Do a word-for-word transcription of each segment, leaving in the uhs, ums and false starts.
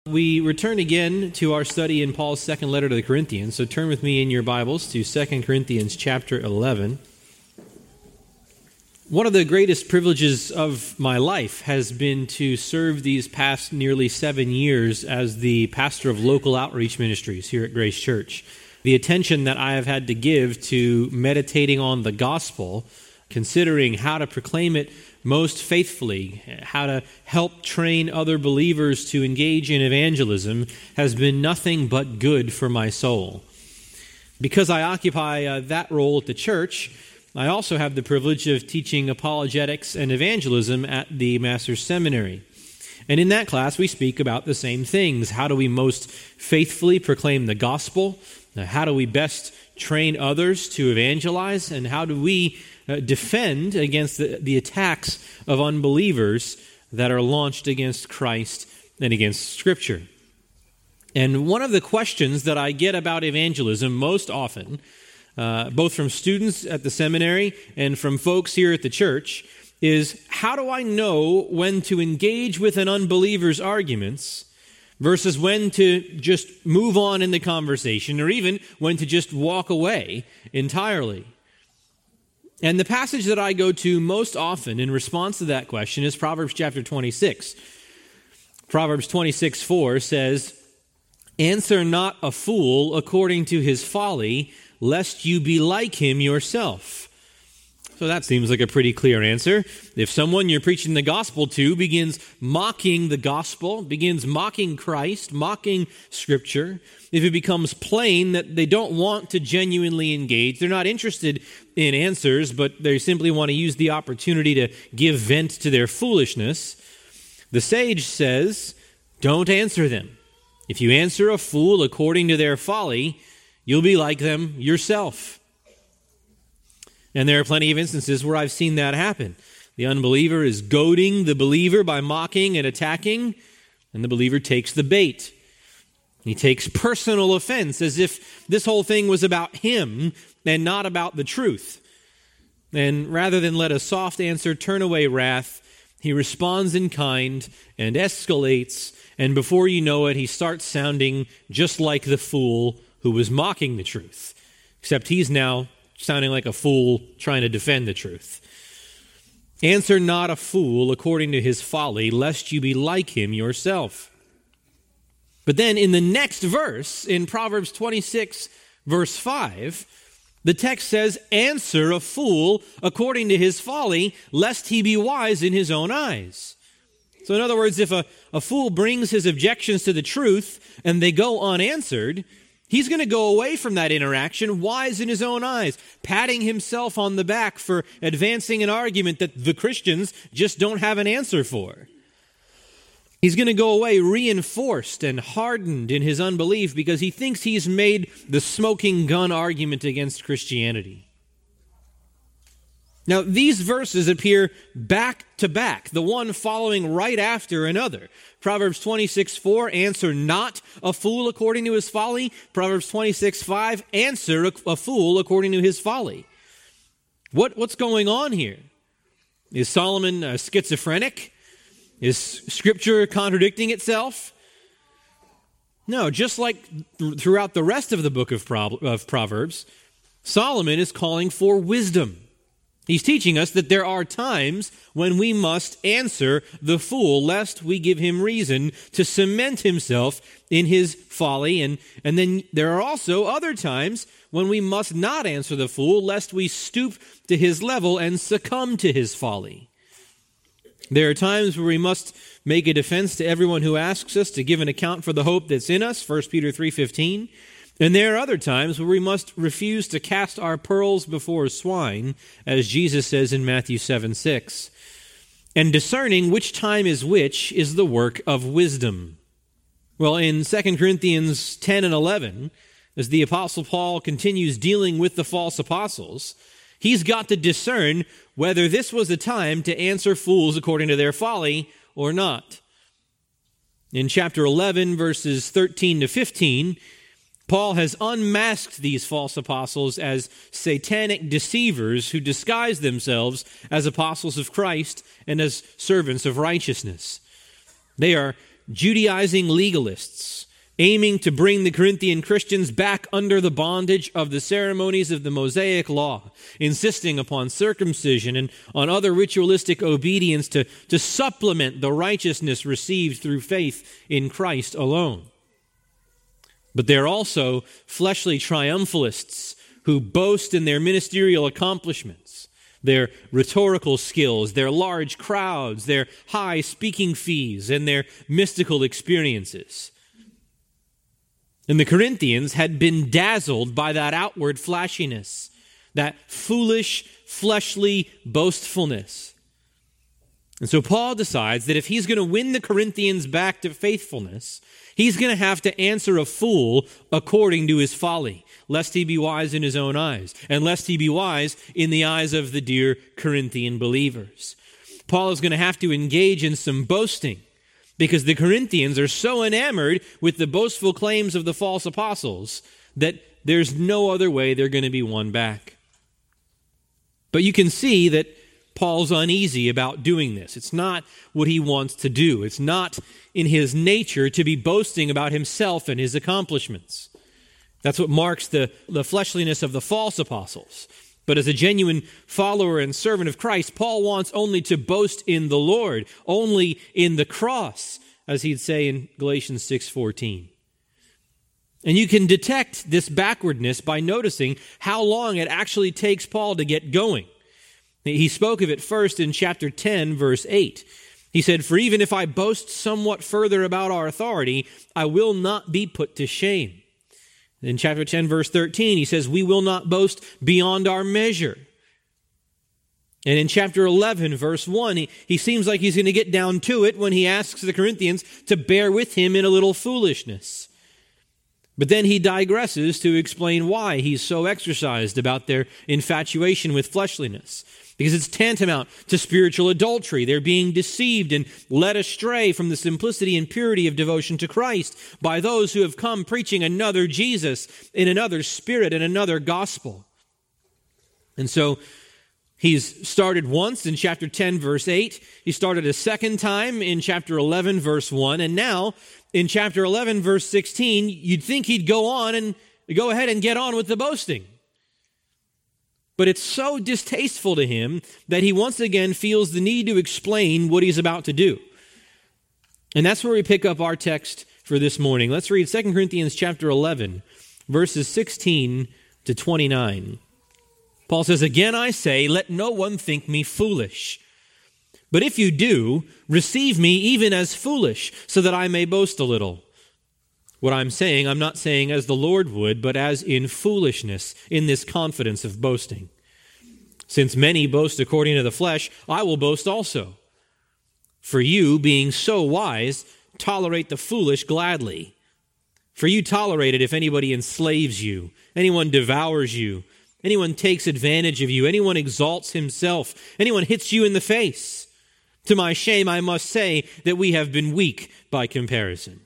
We return again to our study in Paul's second letter to the Corinthians. So turn with me in your Bibles to Second Corinthians chapter eleven. One of the greatest privileges of my life has been to serve these past nearly seven years as the pastor of local outreach ministries here at Grace Church. The attention that I have had to give to meditating on the gospel, considering how to proclaim it most faithfully, how to help train other believers to engage in evangelism, has been nothing but good for my soul. Because I occupy uh, that role at the church, I also have the privilege of teaching apologetics and evangelism at the Master's Seminary. And in that class, we speak about the same things. How do we most faithfully proclaim the gospel? How do we best train others to evangelize? And how do we uh, defend against the, the attacks of unbelievers that are launched against Christ and against Scripture? And one of the questions that I get about evangelism most often, uh, both from students at the seminary and from folks here at the church, is how do I know when to engage with an unbeliever's arguments versus when to just move on in the conversation, or even when to just walk away entirely? And the passage that I go to most often in response to that question is Proverbs chapter twenty-six. Proverbs twenty-six four says, "Answer not a fool according to his folly, lest you be like him yourself." So that seems like a pretty clear answer. If someone you're preaching the gospel to begins mocking the gospel, begins mocking Christ, mocking Scripture, if it becomes plain that they don't want to genuinely engage, they're not interested in answers, but they simply want to use the opportunity to give vent to their foolishness, the sage says, don't answer them. If you answer a fool according to their folly, you'll be like them yourself. And there are plenty of instances where I've seen that happen. The unbeliever is goading the believer by mocking and attacking, and the believer takes the bait. He takes personal offense as if this whole thing was about him and not about the truth. And rather than let a soft answer turn away wrath, he responds in kind and escalates, and before you know it, he starts sounding just like the fool who was mocking the truth, except he's now sounding like a fool trying to defend the truth. Answer not a fool according to his folly, lest you be like him yourself. But then in the next verse, in Proverbs twenty-six, verse five, the text says, answer a fool according to his folly, lest he be wise in his own eyes. So in other words, if a, a fool brings his objections to the truth and they go unanswered, he's going to go away from that interaction wise in his own eyes, patting himself on the back for advancing an argument that the Christians just don't have an answer for. He's going to go away reinforced and hardened in his unbelief because he thinks he's made the smoking gun argument against Christianity. Now, these verses appear back to back, the one following right after another. Proverbs twenty-six four, answer not a fool according to his folly. Proverbs twenty-six five, answer a, a fool according to his folly. What, what's going on here? Is Solomon uh, schizophrenic? Is Scripture contradicting itself? No, just like th- throughout the rest of the book of, Pro- of Proverbs, Solomon is calling for wisdom. He's teaching us that there are times when we must answer the fool, lest we give him reason to cement himself in his folly. And, and then there are also other times when we must not answer the fool, lest we stoop to his level and succumb to his folly. There are times where we must make a defense to everyone who asks us to give an account for the hope that's in us, First Peter three fifteen. And there are other times where we must refuse to cast our pearls before swine, as Jesus says in Matthew seven six. And discerning which time is which is the work of wisdom. Well, in Second Corinthians ten and eleven, as the Apostle Paul continues dealing with the false apostles, he's got to discern whether this was a time to answer fools according to their folly or not. In chapter eleven, verses thirteen to fifteen, Paul has unmasked these false apostles as satanic deceivers who disguise themselves as apostles of Christ and as servants of righteousness. They are Judaizing legalists aiming to bring the Corinthian Christians back under the bondage of the ceremonies of the Mosaic law, insisting upon circumcision and on other ritualistic obedience to, to supplement the righteousness received through faith in Christ alone. But they're also fleshly triumphalists who boast in their ministerial accomplishments, their rhetorical skills, their large crowds, their high speaking fees, and their mystical experiences. And the Corinthians had been dazzled by that outward flashiness, that foolish, fleshly boastfulness. And so Paul decides that if he's going to win the Corinthians back to faithfulness, he's going to have to answer a fool according to his folly, lest he be wise in his own eyes, and lest he be wise in the eyes of the dear Corinthian believers. Paul is going to have to engage in some boasting, because the Corinthians are so enamored with the boastful claims of the false apostles that there's no other way they're going to be won back. But you can see that Paul's uneasy about doing this. It's not what he wants to do. It's not in his nature to be boasting about himself and his accomplishments. That's what marks the, the fleshliness of the false apostles. But as a genuine follower and servant of Christ, Paul wants only to boast in the Lord, only in the cross, as he'd say in Galatians six fourteen. And you can detect this backwardness by noticing how long it actually takes Paul to get going. He spoke of it first in chapter ten, verse eight. He said, "For even if I boast somewhat further about our authority, I will not be put to shame." In chapter ten, verse thirteen, he says, "We will not boast beyond our measure." And in chapter eleven, verse one, he, he seems like he's going to get down to it when he asks the Corinthians to bear with him in a little foolishness. But then he digresses to explain why he's so exercised about their infatuation with fleshliness. Because it's tantamount to spiritual adultery. They're being deceived and led astray from the simplicity and purity of devotion to Christ by those who have come preaching another Jesus in another spirit and another gospel. And so he's started once in chapter ten, verse eight. He started a second time in chapter eleven, verse one. And now in chapter eleven, verse sixteen, you'd think he'd go on and go ahead and get on with the boasting. But it's so distasteful to him that he once again feels the need to explain what he's about to do. And that's where we pick up our text for this morning. Let's read Second Corinthians chapter eleven, verses sixteen to twenty-nine. Paul says, "Again I say, let no one think me foolish. But if you do, receive me even as foolish, so that I may boast a little. What I'm saying, I'm not saying as the Lord would, but as in foolishness, in this confidence of boasting. Since many boast according to the flesh, I will boast also. For you, being so wise, tolerate the foolish gladly. For you tolerate it if anybody enslaves you, anyone devours you, anyone takes advantage of you, anyone exalts himself, anyone hits you in the face. To my shame, I must say that we have been weak by comparison.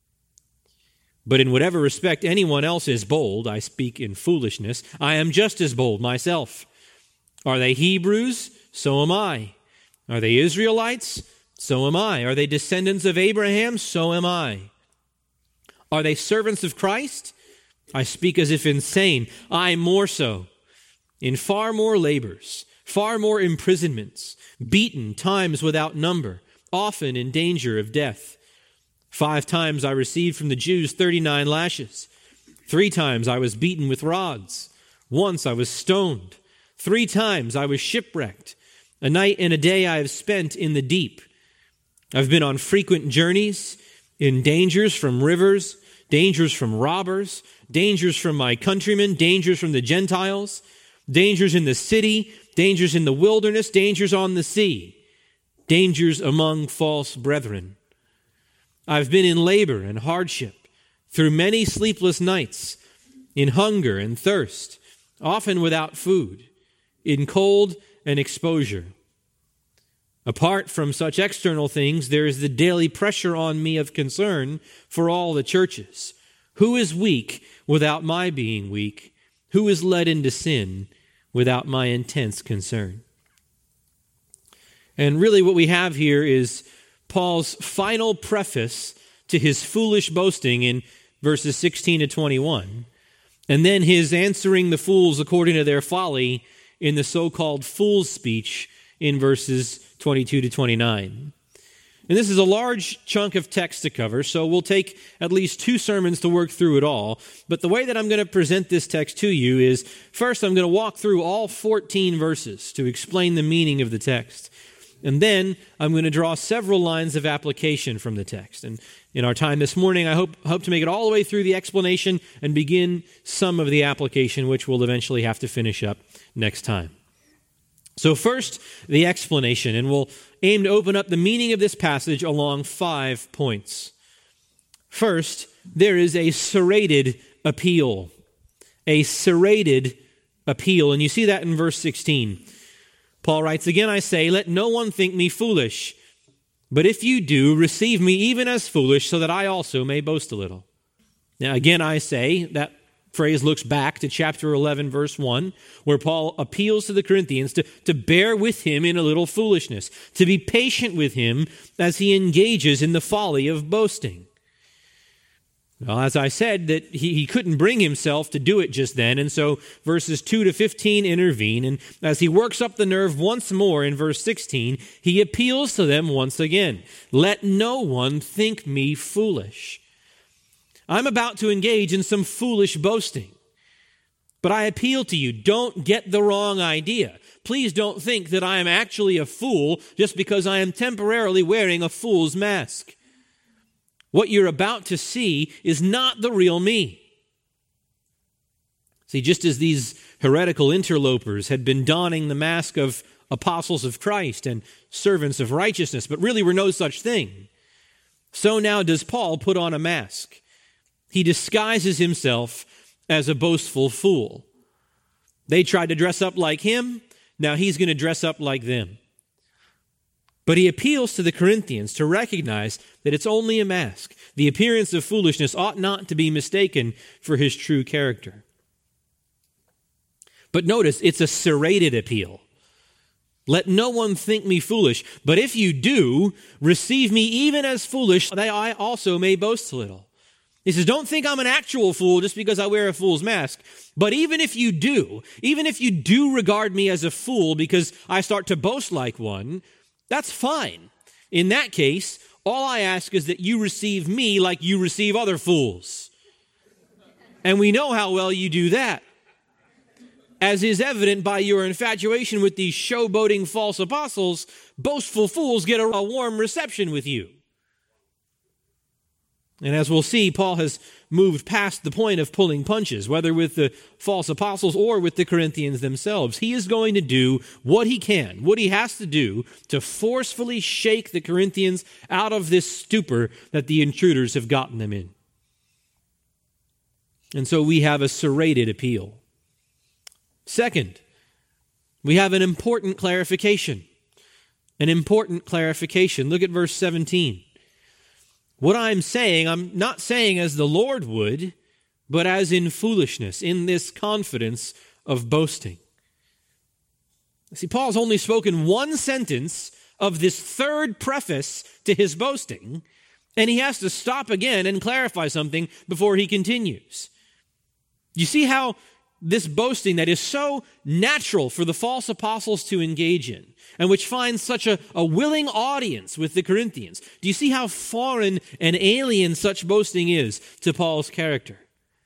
But in whatever respect anyone else is bold, I speak in foolishness, I am just as bold myself. Are they Hebrews? So am I. Are they Israelites? So am I. Are they descendants of Abraham? So am I. Are they servants of Christ? I speak as if insane. I more so. In far more labors, far more imprisonments, beaten times without number, often in danger of death. Five times I received from the Jews thirty-nine lashes. Three times I was beaten with rods. Once I was stoned. Three times I was shipwrecked. A night and a day I have spent in the deep. I've been on frequent journeys, in dangers from rivers, dangers from robbers, dangers from my countrymen, dangers from the Gentiles, dangers in the city, dangers in the wilderness, dangers on the sea, dangers among false brethren. I've been in labor and hardship, through many sleepless nights, in hunger and thirst, often without food, in cold and exposure. Apart from such external things, there is the daily pressure on me of concern for all the churches. Who is weak without my being weak? Who is led into sin without my intense concern? And really what we have here is Paul's final preface to his foolish boasting in verses sixteen to twenty-one, and then his answering the fools according to their folly in the so-called fool's speech in verses twenty-two to twenty-nine. And this is a large chunk of text to cover, so we'll take at least two sermons to work through it all. But the way that I'm going to present this text to you is, first I'm going to walk through all fourteen verses to explain the meaning of the text. And then I'm going to draw several lines of application from the text. And in our time this morning, I hope, hope to make it all the way through the explanation and begin some of the application, which we'll eventually have to finish up next time. So first, the explanation, and we'll aim to open up the meaning of this passage along five points. First, there is a serrated appeal. A serrated appeal, and you see that in verse sixteen. Paul writes, "Again I say, let no one think me foolish, but if you do, receive me even as foolish, so that I also may boast a little." Now again I say, that phrase looks back to chapter eleven, verse one, where Paul appeals to the Corinthians to, to bear with him in a little foolishness, to be patient with him as he engages in the folly of boasting. Well, as I said, that he, he couldn't bring himself to do it just then, and so verses two to fifteen intervene, and as he works up the nerve once more in verse sixteen, he appeals to them once again. Let no one think me foolish. I'm about to engage in some foolish boasting, but I appeal to you, don't get the wrong idea. Please don't think that I am actually a fool just because I am temporarily wearing a fool's mask. What you're about to see is not the real me. See, just as these heretical interlopers had been donning the mask of apostles of Christ and servants of righteousness, but really were no such thing, so now does Paul put on a mask. He disguises himself as a boastful fool. They tried to dress up like him. Now he's going to dress up like them. But he appeals to the Corinthians to recognize that it's only a mask. The appearance of foolishness ought not to be mistaken for his true character. But notice, it's a serrated appeal. Let no one think me foolish, but if you do, receive me even as foolish, that I also may boast a little. He says, don't think I'm an actual fool just because I wear a fool's mask. But even if you do, even if you do regard me as a fool because I start to boast like one, that's fine. In that case, all I ask is that you receive me like you receive other fools. And we know how well you do that, as is evident by your infatuation with these showboating false apostles. Boastful fools get a, a warm reception with you. And as we'll see, Paul has moved past the point of pulling punches, whether with the false apostles or with the Corinthians themselves. He is going to do what he can, what he has to do to forcefully shake the Corinthians out of this stupor that the intruders have gotten them in. And so we have a serrated appeal. Second, we have an important clarification. An important clarification. Look at verse seventeen. What I'm saying, I'm not saying as the Lord would, but as in foolishness, in this confidence of boasting. See, Paul's only spoken one sentence of this third preface to his boasting, and he has to stop again and clarify something before he continues. You see how this boasting that is so natural for the false apostles to engage in, and which finds such a, a willing audience with the Corinthians, do you see how foreign and alien such boasting is to Paul's character?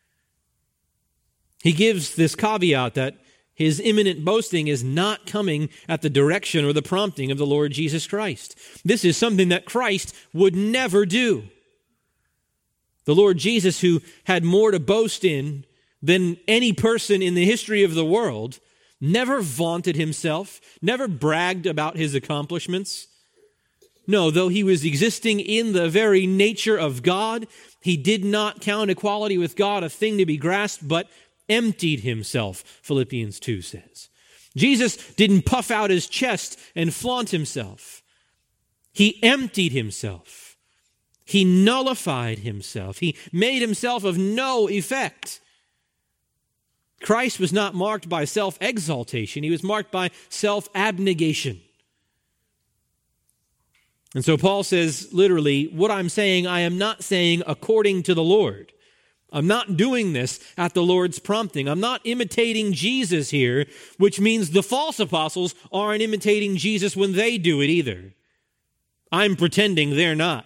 He gives this caveat that his imminent boasting is not coming at the direction or the prompting of the Lord Jesus Christ. This is something that Christ would never do. The Lord Jesus, who had more to boast in than any person in the history of the world, never vaunted himself, never bragged about his accomplishments. No, though he was existing in the very nature of God, he did not count equality with God a thing to be grasped, but emptied himself, Philippians two says. Jesus didn't puff out his chest and flaunt himself. He emptied himself. He nullified himself. He made himself of no effect. Christ was not marked by self-exaltation. He was marked by self-abnegation. And so Paul says, literally, what I'm saying, I am not saying according to the Lord. I'm not doing this at the Lord's prompting. I'm not imitating Jesus here, which means the false apostles aren't imitating Jesus when they do it either. I'm pretending they're not.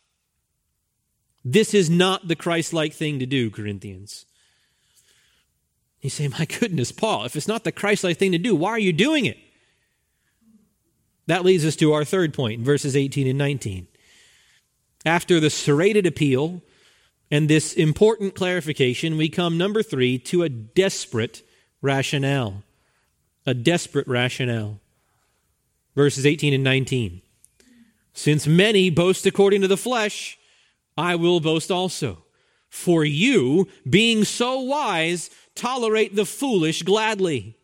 This is not the Christ-like thing to do, Corinthians. You say, my goodness, Paul, if it's not the Christ-like thing to do, why are you doing it? That leads us to our third point, verses eighteen and nineteen. After the serrated appeal and this important clarification, we come, number three, to a desperate rationale. A desperate rationale. Verses eighteen and nineteen. Since many boast according to the flesh, I will boast also. For you, being so wise, tolerate the foolish gladly.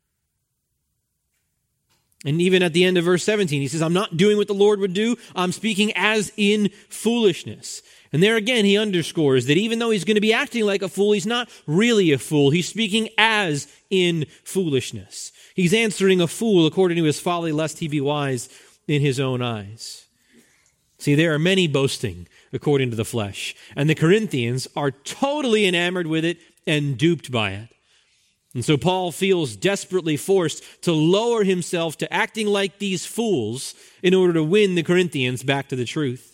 And even at the end of verse seventeen, he says, I'm not doing what the Lord would do. I'm speaking as in foolishness. And there again, he underscores that even though he's going to be acting like a fool, he's not really a fool. He's speaking as in foolishness. He's answering a fool according to his folly, lest he be wise in his own eyes. See, there are many boasting according to the flesh. And the Corinthians are totally enamored with it and duped by it. And so Paul feels desperately forced to lower himself to acting like these fools in order to win the Corinthians back to the truth.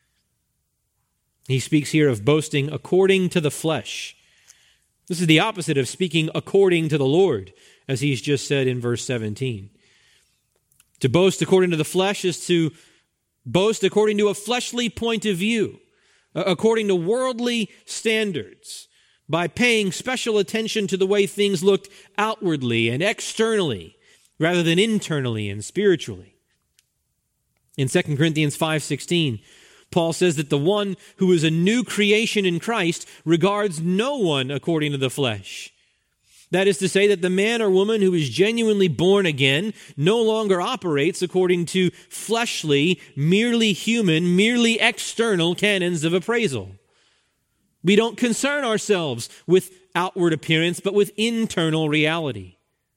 He speaks here of boasting according to the flesh. This is the opposite of speaking according to the Lord, as he's just said in verse seventeen. To boast according to the flesh is to boast according to a fleshly point of view, according to worldly standards, by paying special attention to the way things looked outwardly and externally, rather than internally and spiritually. In Second Corinthians five sixteen, Paul says that the one who is a new creation in Christ regards no one according to the flesh. That is to say that the man or woman who is genuinely born again no longer operates according to fleshly, merely human, merely external canons of appraisal. We don't concern ourselves with outward appearance, but with internal reality.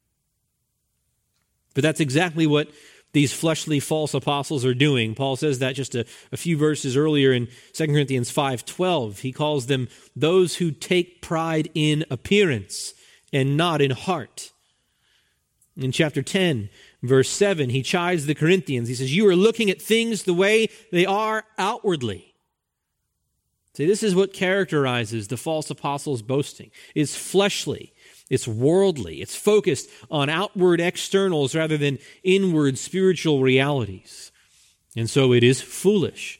But that's exactly what these fleshly false apostles are doing. Paul says that just a, a few verses earlier in Second Corinthians five twelve. He calls them those who take pride in appearance and not in heart. In chapter ten, verse seven, he chides the Corinthians. He says, you are looking at things the way they are outwardly. See, this is what characterizes the false apostles' boasting. It's fleshly, it's worldly, it's focused on outward externals rather than inward spiritual realities. And so it is foolish.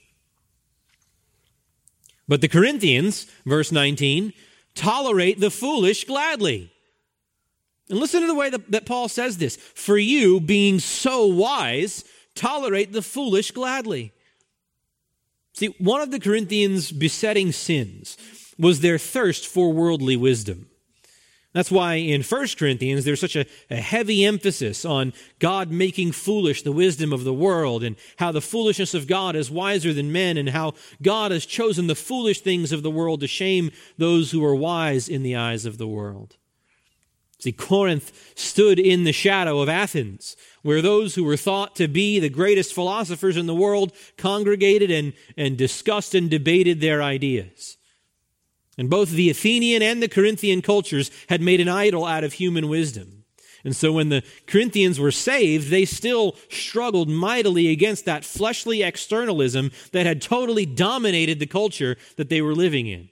But the Corinthians, verse nineteen, tolerate the foolish gladly. And listen to the way that, that Paul says this. For you, being so wise, tolerate the foolish gladly. See, one of the Corinthians' besetting sins was their thirst for worldly wisdom. That's why in First Corinthians there's such a, a heavy emphasis on God making foolish the wisdom of the world, and how the foolishness of God is wiser than men, and how God has chosen the foolish things of the world to shame those who are wise in the eyes of the world. See, Corinth stood in the shadow of Athens, where those who were thought to be the greatest philosophers in the world congregated and, and discussed and debated their ideas. And both the Athenian and the Corinthian cultures had made an idol out of human wisdom. And so when the Corinthians were saved, they still struggled mightily against that fleshly externalism that had totally dominated the culture that they were living in.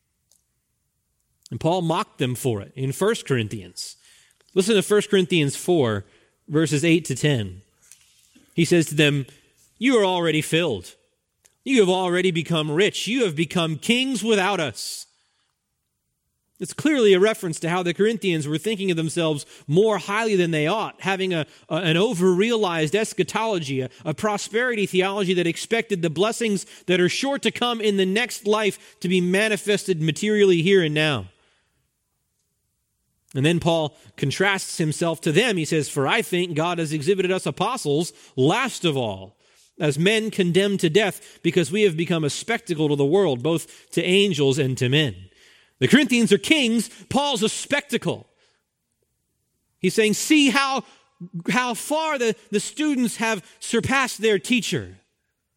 And Paul mocked them for it in First Corinthians. Listen to First Corinthians four, verses eight to ten. He says to them, you are already filled. You have already become rich. You have become kings without us. It's clearly a reference to how the Corinthians were thinking of themselves more highly than they ought, having a, a, an over-realized eschatology, a, a prosperity theology that expected the blessings that are sure to come in the next life to be manifested materially here and now. And then Paul contrasts himself to them. He says, for I think God has exhibited us apostles last of all, as men condemned to death, because we have become a spectacle to the world, both to angels and to men. The Corinthians are kings. Paul's a spectacle. He's saying, see how, how far the, the students have surpassed their teacher.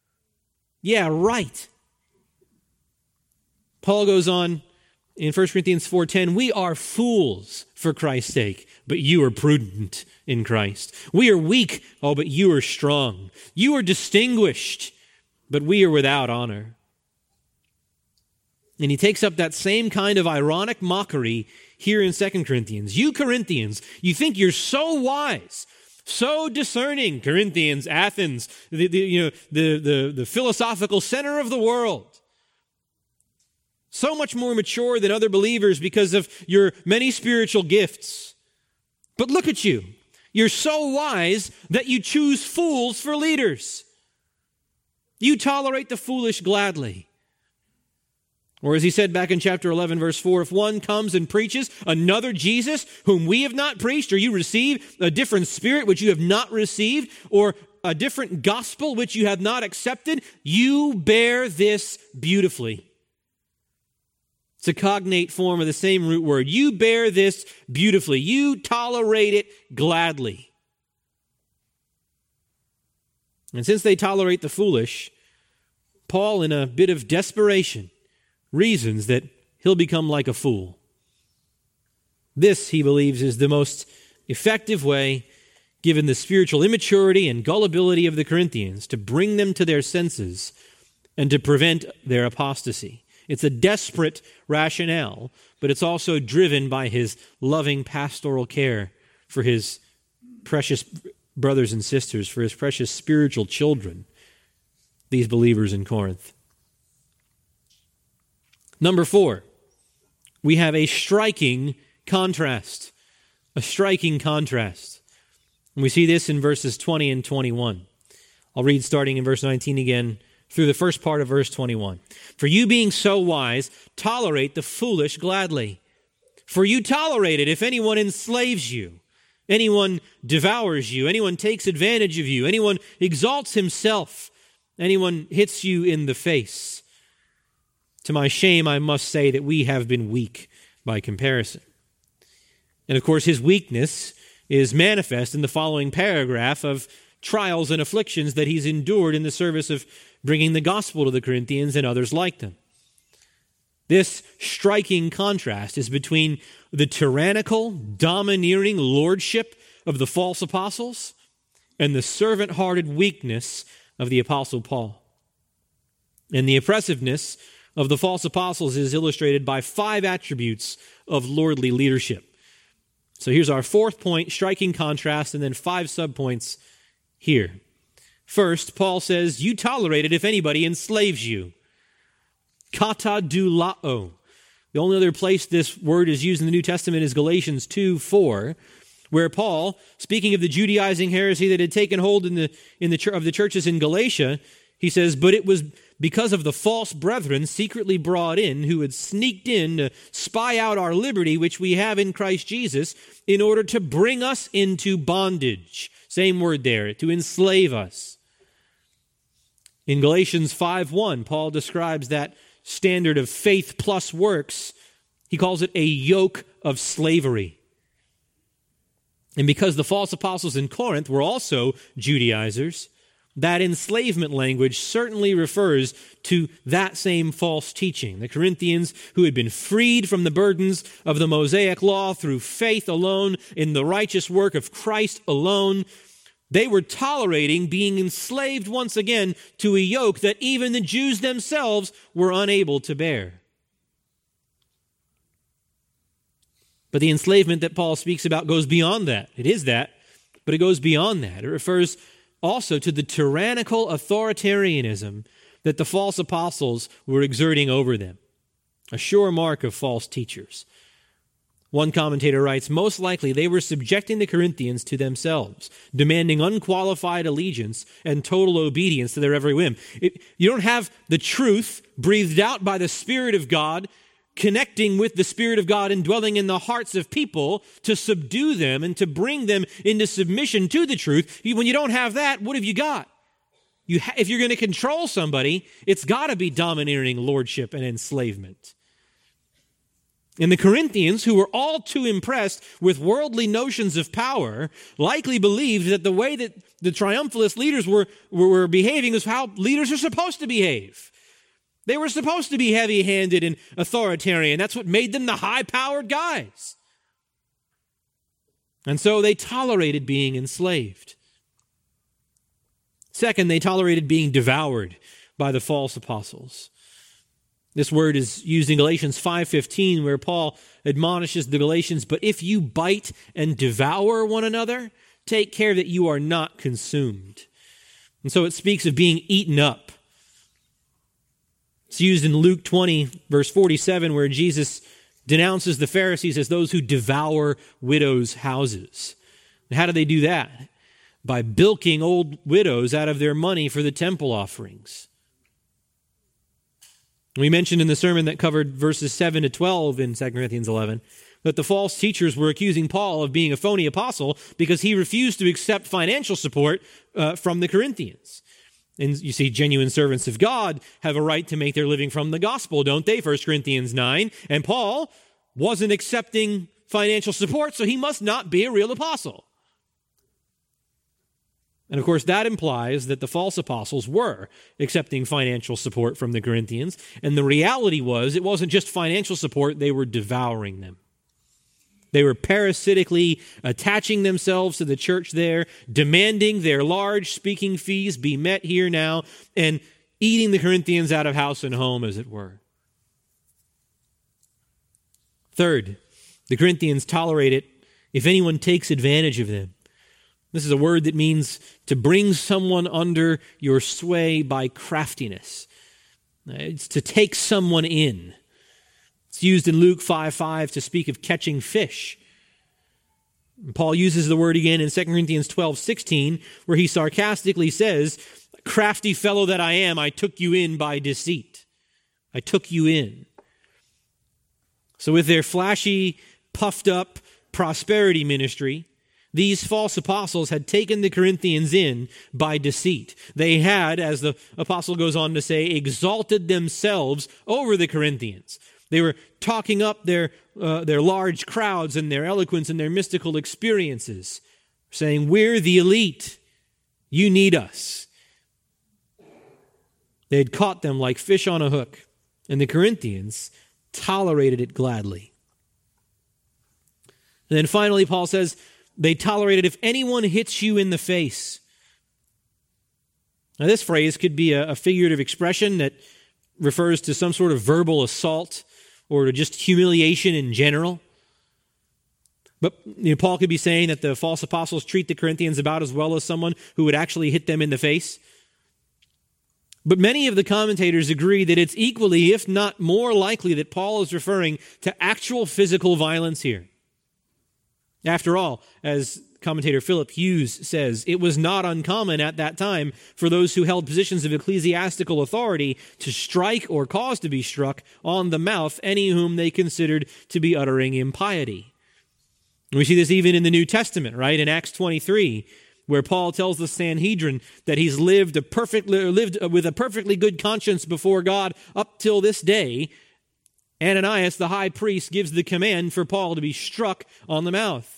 Yeah, right. Paul goes on in First Corinthians four ten, we are fools for Christ's sake, but you are prudent in Christ. We are weak, oh, but you are strong. You are distinguished, but we are without honor. And he takes up that same kind of ironic mockery here in Second Corinthians. You Corinthians, you think you're so wise, so discerning. Corinthians, Athens, the, the, you know, the, the, the philosophical center of the world. So much more mature than other believers because of your many spiritual gifts. But look at you. You're so wise that you choose fools for leaders. You tolerate the foolish gladly. Or as he said back in chapter eleven, verse four, if one comes and preaches another Jesus whom we have not preached, or you receive a different spirit which you have not received, or a different gospel which you have not accepted, you bear this beautifully. It's a cognate form of the same root word. You bear this beautifully. You tolerate it gladly. And since they tolerate the foolish, Paul, in a bit of desperation, reasons that he'll become like a fool. This, he believes, is the most effective way, given the spiritual immaturity and gullibility of the Corinthians, to bring them to their senses and to prevent their apostasy. It's a desperate rationale, but it's also driven by his loving pastoral care for his precious brothers and sisters, for his precious spiritual children, these believers in Corinth. Number four, we have a striking contrast. A striking contrast. And we see this in verses twenty and twenty-one. I'll read starting in verse nineteen again through the first part of verse twenty-one. For you being so wise, tolerate the foolish gladly. For you tolerate it if anyone enslaves you, anyone devours you, anyone takes advantage of you, anyone exalts himself, anyone hits you in the face. To my shame, I must say that we have been weak by comparison. And of course, his weakness is manifest in the following paragraph of trials and afflictions that he's endured in the service of bringing the gospel to the Corinthians and others like them. This striking contrast is between the tyrannical, domineering lordship of the false apostles and the servant-hearted weakness of the apostle Paul. And the oppressiveness of the false apostles is illustrated by five attributes of lordly leadership. So here's our fourth point, striking contrast, and then five subpoints here. First, Paul says, you tolerate it if anybody enslaves you. Katadulao. The only other place this word is used in the New Testament is Galatians two four, where Paul, speaking of the Judaizing heresy that had taken hold in the in the of the churches in Galatia, he says, but it was because of the false brethren secretly brought in, who had sneaked in to spy out our liberty, which we have in Christ Jesus, in order to bring us into bondage. Same word there, to enslave us. In Galatians five one, Paul describes that standard of faith plus works. He calls it a yoke of slavery. And because the false apostles in Corinth were also Judaizers, that enslavement language certainly refers to that same false teaching. The Corinthians, who had been freed from the burdens of the Mosaic law through faith alone in the righteous work of Christ alone, they were tolerating being enslaved once again to a yoke that even the Jews themselves were unable to bear. But the enslavement that Paul speaks about goes beyond that. It is that, but it goes beyond that. It refers also to the tyrannical authoritarianism that the false apostles were exerting over them, a sure mark of false teachers. One commentator writes, most likely they were subjecting the Corinthians to themselves, demanding unqualified allegiance and total obedience to their every whim. It, you don't have the truth breathed out by the Spirit of God connecting with the Spirit of God and dwelling in the hearts of people to subdue them and to bring them into submission to the truth. When you don't have that, what have you got? You ha- if you're going to control somebody, it's got to be domineering lordship and enslavement. And the Corinthians, who were all too impressed with worldly notions of power, likely believed that the way that The triumphalist leaders were, were, were behaving as how leaders are supposed to behave. They were supposed to be heavy-handed and authoritarian. That's what made them the high-powered guys. And so they tolerated being enslaved. Second, they tolerated being devoured by the false apostles. This word is used in Galatians five fifteen, where Paul admonishes the Galatians, "But if you bite and devour one another, take care that you are not consumed." And so it speaks of being eaten up. It's used in Luke twenty, verse forty-seven, where Jesus denounces the Pharisees as those who devour widows' houses. And how do they do that? By bilking old widows out of their money for the temple offerings. We mentioned in the sermon that covered verses seven to twelve in Second Corinthians eleven that the false teachers were accusing Paul of being a phony apostle because he refused to accept financial support uh, from the Corinthians. And you see, genuine servants of God have a right to make their living from the gospel, don't they? First Corinthians nine. And Paul wasn't accepting financial support, so he must not be a real apostle. And of course, that implies that the false apostles were accepting financial support from the Corinthians. And the reality was, it wasn't just financial support, they were devouring them. They were parasitically attaching themselves to the church there, demanding their large speaking fees be met here now, and eating the Corinthians out of house and home, as it were. Third, the Corinthians tolerate it if anyone takes advantage of them. This is a word that means to bring someone under your sway by craftiness. It's to take someone in. It's used in Luke five five to speak of catching fish. Paul uses the word again in Second Corinthians twelve sixteen, where he sarcastically says, "Crafty fellow that I am, I took you in by deceit." I took you in. So with their flashy, puffed up prosperity ministry, these false apostles had taken the Corinthians in by deceit. They had, as the apostle goes on to say, exalted themselves over the Corinthians. They were talking up their, uh, their large crowds and their eloquence and their mystical experiences, saying, "We're the elite. You need us." They had caught them like fish on a hook, and the Corinthians tolerated it gladly. And then finally, Paul says, they tolerated if anyone hits you in the face. Now, this phrase could be a, a figurative expression that refers to some sort of verbal assault or to just humiliation in general. But you know, Paul could be saying that the false apostles treat the Corinthians about as well as someone who would actually hit them in the face. But many of the commentators agree that it's equally, if not more likely, that Paul is referring to actual physical violence here. After all, as commentator Philip Hughes says, it was not uncommon at that time for those who held positions of ecclesiastical authority to strike or cause to be struck on the mouth any whom they considered to be uttering impiety. And we see this even in the New Testament, right? In Acts twenty-three, where Paul tells the Sanhedrin that he's lived a perfect, lived with a perfectly good conscience before God up till this day. Ananias, the high priest, gives the command for Paul to be struck on the mouth.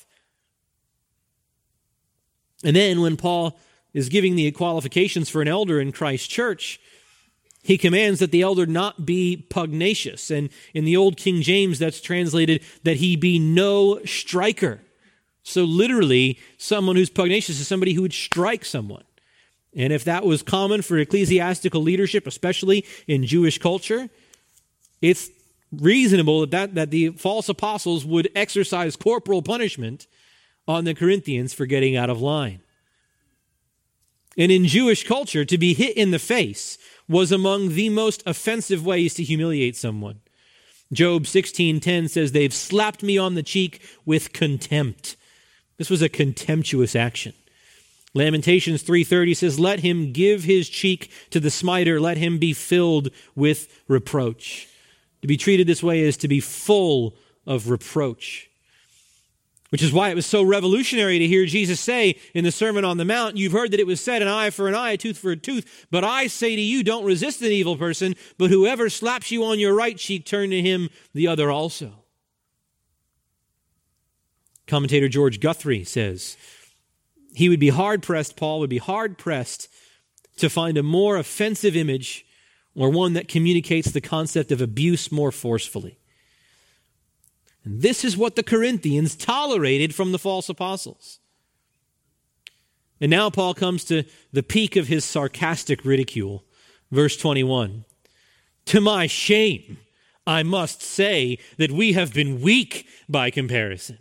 And then when Paul is giving the qualifications for an elder in Christ's church, he commands that the elder not be pugnacious. And in the old King James, that's translated that he be no striker. So literally, someone who's pugnacious is somebody who would strike someone. And if that was common for ecclesiastical leadership, especially in Jewish culture, it's reasonable that, that, that the false apostles would exercise corporal punishment on the Corinthians for getting out of line. And in Jewish culture, to be hit in the face was among the most offensive ways to humiliate someone. Job sixteen ten says, "They've slapped me on the cheek with contempt." This was a contemptuous action. Lamentations three thirty says, "Let him give his cheek to the smiter, let him be filled with reproach." To be treated this way is to be full of reproach. Which is why it was so revolutionary to hear Jesus say in the Sermon on the Mount, "You've heard that it was said, an eye for an eye, a tooth for a tooth. But I say to you, don't resist an evil person, but whoever slaps you on your right cheek, turn to him the other also." Commentator George Guthrie says, he would be hard-pressed, Paul would be hard-pressed to find a more offensive image or one that communicates the concept of abuse more forcefully. And this is what the Corinthians tolerated from the false apostles. And now Paul comes to the peak of his sarcastic ridicule. Verse twenty-one, to my shame, I must say that we have been weak by comparison.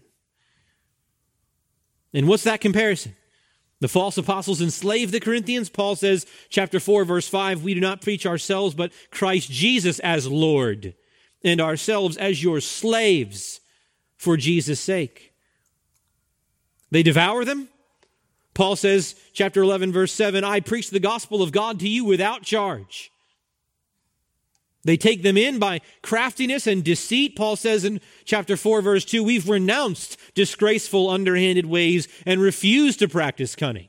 And what's that comparison? The false apostles enslaved the Corinthians. Paul says, chapter four, verse five, we do not preach ourselves, but Christ Jesus as Lord, and ourselves as your slaves for Jesus' sake. They devour them. Paul says, chapter eleven, verse seven, I preach the gospel of God to you without charge. They take them in by craftiness and deceit. Paul says in chapter four, verse two, we've renounced disgraceful, underhanded ways and refused to practice cunning.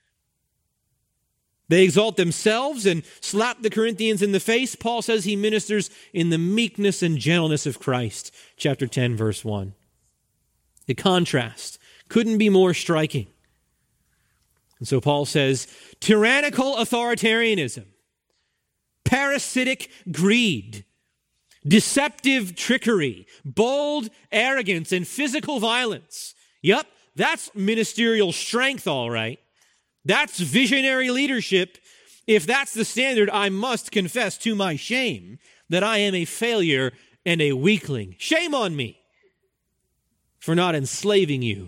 They exalt themselves and slap the Corinthians in the face. Paul says he ministers in the meekness and gentleness of Christ. Chapter ten, verse one. The contrast couldn't be more striking. And so Paul says, tyrannical authoritarianism, parasitic greed, deceptive trickery, bold arrogance, and physical violence. Yep, that's ministerial strength, all right. That's visionary leadership. If that's the standard, I must confess to my shame that I am a failure and a weakling. Shame on me for not enslaving you.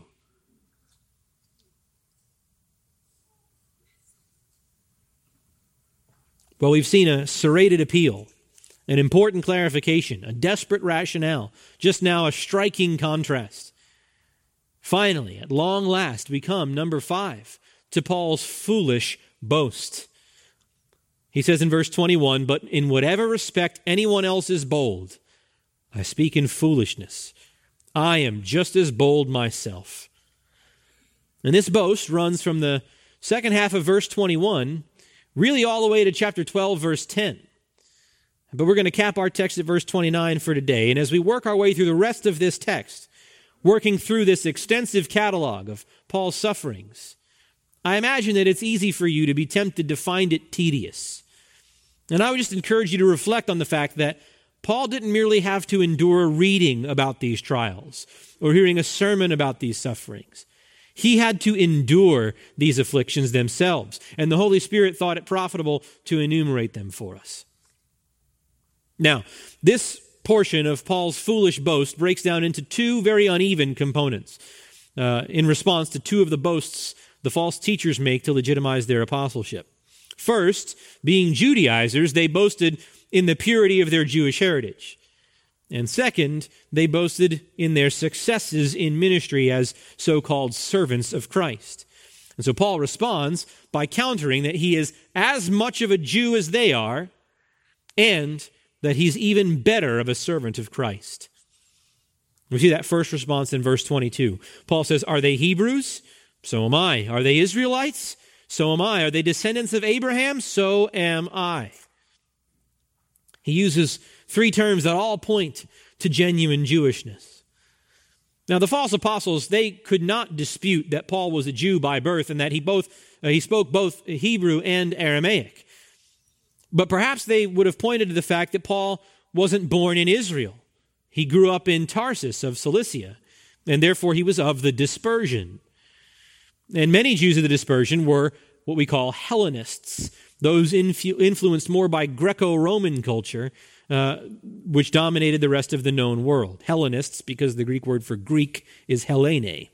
Well, we've seen a serrated appeal, an important clarification, a desperate rationale, just now a striking contrast. Finally, at long last, we come, number five, to Paul's foolish boast. He says in verse twenty-one, but in whatever respect anyone else is bold, I speak in foolishness. I am just as bold myself. And this boast runs from the second half of verse twenty-one really all the way to chapter twelve, verse ten. But we're going to cap our text at verse twenty-nine for today. And as we work our way through the rest of this text, working through this extensive catalog of Paul's sufferings, I imagine that it's easy for you to be tempted to find it tedious. And I would just encourage you to reflect on the fact that Paul didn't merely have to endure reading about these trials or hearing a sermon about these sufferings. He had to endure these afflictions themselves, and the Holy Spirit thought it profitable to enumerate them for us. Now, this portion of Paul's foolish boast breaks down into two very uneven components uh, in response to two of the boasts the false teachers make to legitimize their apostleship. First, being Judaizers, they boasted in the purity of their Jewish heritage. And second, they boasted in their successes in ministry as so-called servants of Christ. And so Paul responds by countering that he is as much of a Jew as they are, and that he's even better of a servant of Christ. We see that first response in verse twenty-two. Paul says, are they Hebrews? So am I. Are they Israelites? So am I. Are they descendants of Abraham? So am I. He uses three terms that all point to genuine Jewishness. Now, the false apostles, they could not dispute that Paul was a Jew by birth and that he both uh, he spoke both Hebrew and Aramaic. But perhaps they would have pointed to the fact that Paul wasn't born in Israel. He grew up in Tarsus of Cilicia, and therefore he was of the dispersion. And many Jews of the dispersion were what we call Hellenists, those influ- influenced more by Greco-Roman culture, uh, which dominated the rest of the known world. Hellenists, because the Greek word for Greek is Hellene.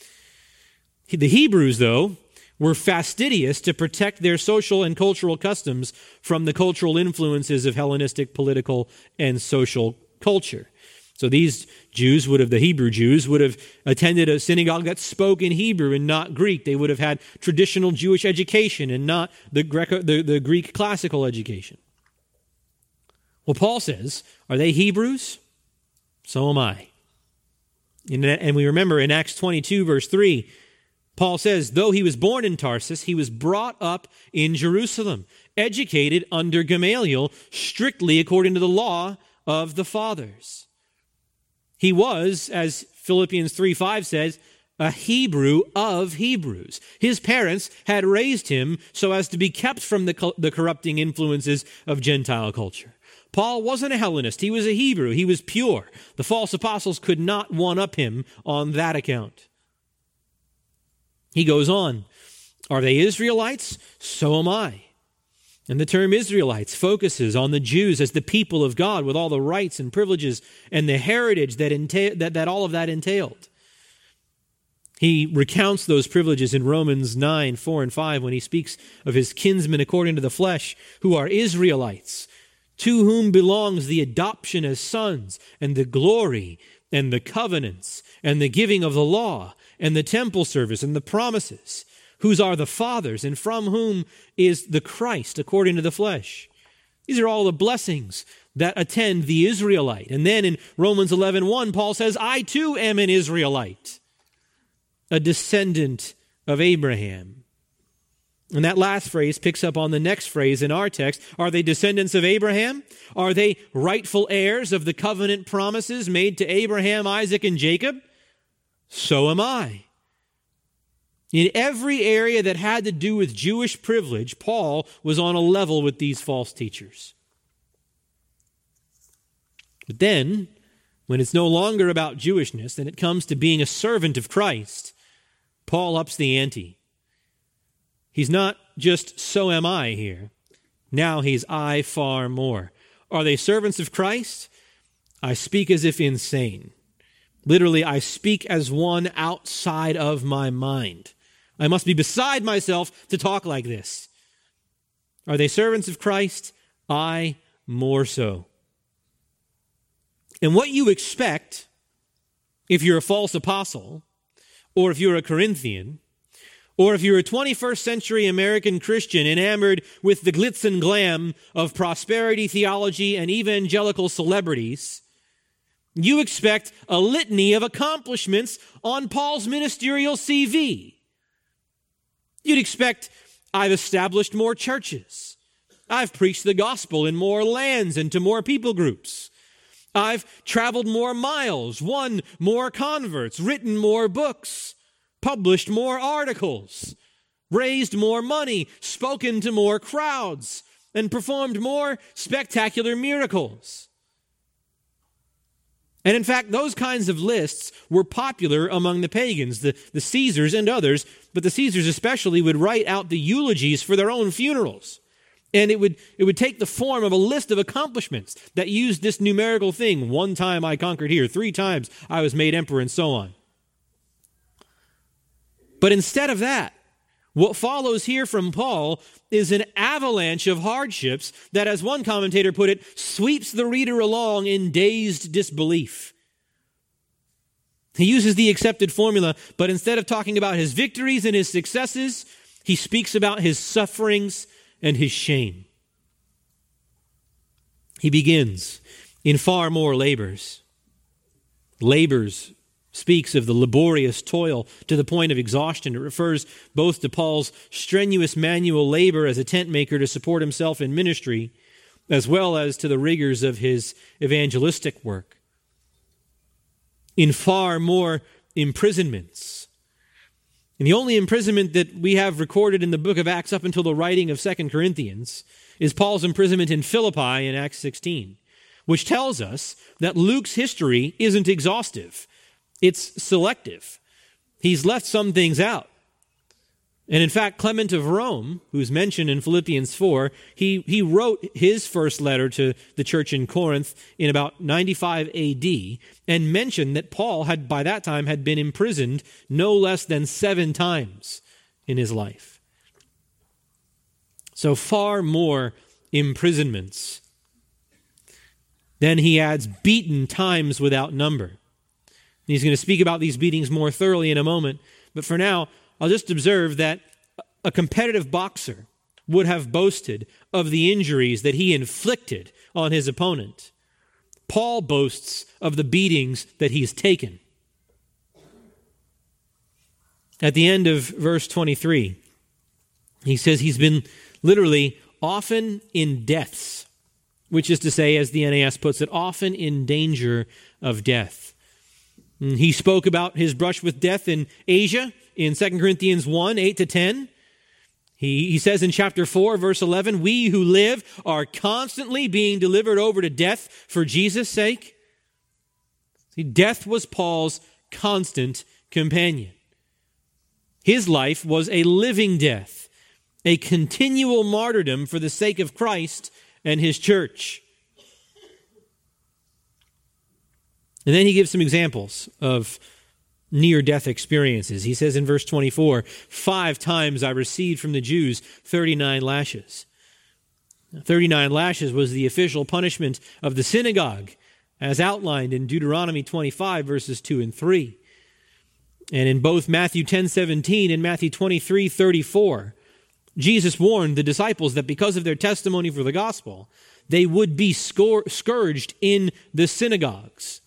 The Hebrews, though, were fastidious to protect their social and cultural customs from the cultural influences of Hellenistic political and social culture. So these Jews would have, the Hebrew Jews, would have attended a synagogue that spoke in Hebrew and not Greek. They would have had traditional Jewish education and not the, Greco, the, the Greek classical education. Well, Paul says, are they Hebrews? So am I. And we remember in Acts twenty-two, verse three, Paul says, though he was born in Tarsus, he was brought up in Jerusalem, educated under Gamaliel, strictly according to the law of the fathers. He was, as Philippians three five says, a Hebrew of Hebrews. His parents had raised him so as to be kept from the, the corrupting influences of Gentile culture. Paul wasn't a Hellenist. He was a Hebrew. He was pure. The false apostles could not one-up him on that account. He goes on, are they Israelites? So am I. And the term Israelites focuses on the Jews as the people of God with all the rights and privileges and the heritage that, entail, that, that all of that entailed. He recounts those privileges in Romans nine, four and five when he speaks of his kinsmen according to the flesh, who are Israelites, to whom belongs the adoption as sons and the glory and the covenants and the giving of the law and the temple service and the promises, whose are the fathers and from whom is the Christ according to the flesh. These are all the blessings that attend the Israelite. And then in Romans eleven one, Paul says, I too am an Israelite, a descendant of Abraham. And that last phrase picks up on the next phrase in our text. Are they descendants of Abraham? Are they rightful heirs of the covenant promises made to Abraham, Isaac, and Jacob? So am I. In every area that had to do with Jewish privilege, Paul was on a level with these false teachers. But then, when it's no longer about Jewishness and it comes to being a servant of Christ, Paul ups the ante. He's not just so am I here. Now he's I far more. Are they servants of Christ? I speak as if insane. Literally, I speak as one outside of my mind. I must be beside myself to talk like this. Are they servants of Christ? I more so. And what you expect, if you're a false apostle, or if you're a Corinthian, or if you're a twenty-first century American Christian enamored with the glitz and glam of prosperity theology and evangelical celebrities, you expect a litany of accomplishments on Paul's ministerial C V. You'd expect, I've established more churches. I've preached the gospel in more lands and to more people groups. I've traveled more miles, won more converts, written more books, published more articles, raised more money, spoken to more crowds, and performed more spectacular miracles. And in fact, those kinds of lists were popular among the pagans, the, the Caesars and others, but the Caesars especially would write out the eulogies for their own funerals. And it would, it would take the form of a list of accomplishments that used this numerical thing. One time I conquered here, three times I was made emperor, and so on. But instead of that, what follows here from Paul is an avalanche of hardships that, as one commentator put it, sweeps the reader along in dazed disbelief. He uses the accepted formula, but instead of talking about his victories and his successes, he speaks about his sufferings and his shame. He begins in far more labors. Labors speaks of the laborious toil to the point of exhaustion. It refers both to Paul's strenuous manual labor as a tent maker to support himself in ministry, as well as to the rigors of his evangelistic work. In far more imprisonments. And the only imprisonment that we have recorded in the book of Acts up until the writing of Second Corinthians is Paul's imprisonment in Philippi in Acts sixteen, which tells us that Luke's history isn't exhaustive. It's selective. He's left some things out. And in fact, Clement of Rome, who's mentioned in Philippians four, he, he wrote his first letter to the church in Corinth in about ninety-five A D and mentioned that Paul had, by that time, had been imprisoned no less than seven times in his life. So far more imprisonments. Then he adds beaten times without number. He's going to speak about these beatings more thoroughly in a moment. But for now, I'll just observe that a competitive boxer would have boasted of the injuries that he inflicted on his opponent. Paul boasts of the beatings that he's taken. At the end of verse twenty-three, he says he's been literally often in deaths, which is to say, as the N A S puts it, often in danger of death. He spoke about his brush with death in Asia in Second Corinthians one, eight to ten. He, he says in chapter four, verse eleven, we who live are constantly being delivered over to death for Jesus' sake. See, death was Paul's constant companion. His life was a living death, a continual martyrdom for the sake of Christ and his church. And then he gives some examples of near-death experiences. He says in verse twenty-four, five times I received from the Jews thirty-nine lashes. thirty-nine lashes was the official punishment of the synagogue, as outlined in Deuteronomy twenty-five, verses two and three. And in both Matthew ten seventeen and Matthew twenty-three thirty-four, Jesus warned the disciples that because of their testimony for the gospel, they would be scor- scourged in the synagogues.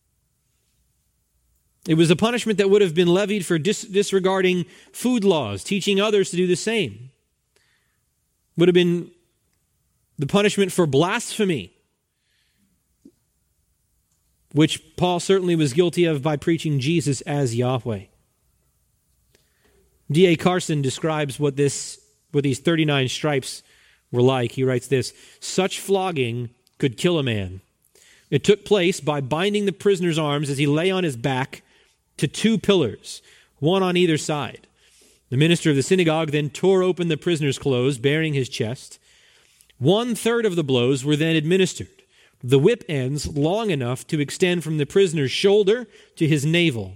It was a punishment that would have been levied for dis- disregarding food laws, teaching others to do the same. Would have been the punishment for blasphemy, which Paul certainly was guilty of by preaching Jesus as Yahweh. D A Carson describes what this, what these thirty-nine stripes were like. He writes this, such flogging could kill a man. It took place by binding the prisoner's arms as he lay on his back to two pillars, one on either side. The minister of the synagogue then tore open the prisoner's clothes, baring his chest. One third of the blows were then administered, the whip ends long enough to extend from the prisoner's shoulder to his navel.